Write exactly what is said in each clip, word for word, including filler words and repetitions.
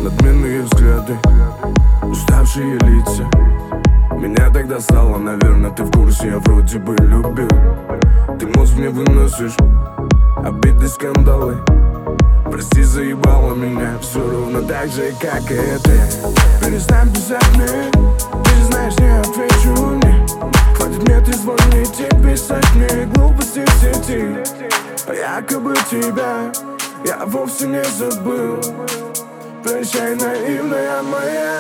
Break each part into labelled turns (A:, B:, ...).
A: надменные взгляды, уставшие лица. Меня тогда стало, наверное, ты в курсе, я вроде бы любил. Ты мозг мне выносишь, обиды, скандалы. Прости, заебало меня, все ровно так же, как и это. Перестань писать мне, ты же знаешь, не отвечу мне. Хватит мне трезвонить и писать мне глупости в сети. Якобы тебя я вовсе не забыл. Прощай, наивная моя.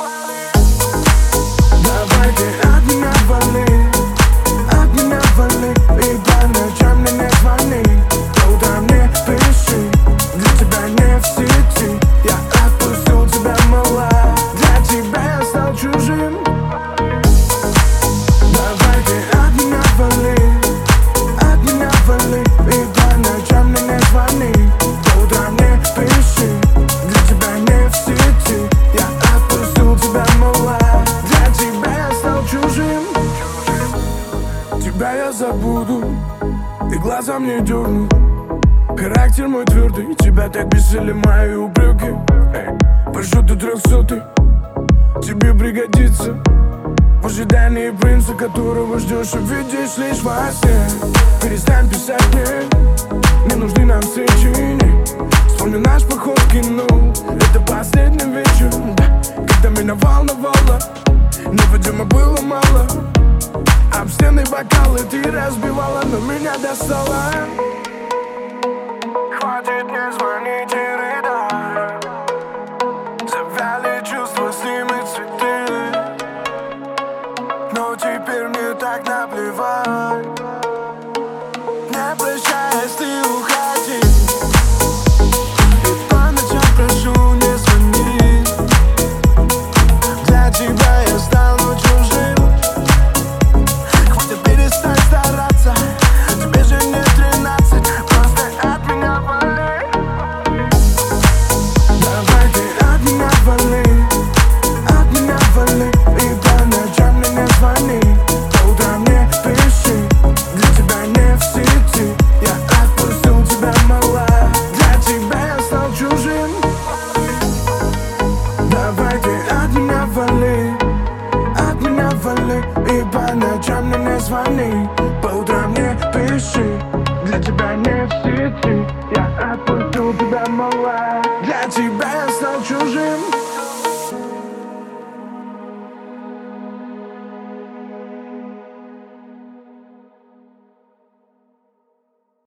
A: Давай ты от меня вали, от меня вали. И по ночам мне не звони, по утрам не пиши. Для тебя не в сети, я отпустил тебя, мала. Для тебя я стал чужим. Давай ты от меня вали, от меня вали. И по ночам мне не звони, по утрам не пиши. Для тебя не в сети, я отпустил тебя, мала. Для тебя я стал чужим. Тебя я забуду и глазом не дерну. Характер мой твердый, тебя так бесили мои упреки. Парашют трехсотый тебе пригодится в ожидании принца, которого ждешь и видишь лишь во сне. Перестань писать мне, не нужны нам встречи. Вспомни наш поход в кино, это последний вечер, когда меня волновало, но, видимо, было мало. Об стены бокалы ты разбивала, но меня достала.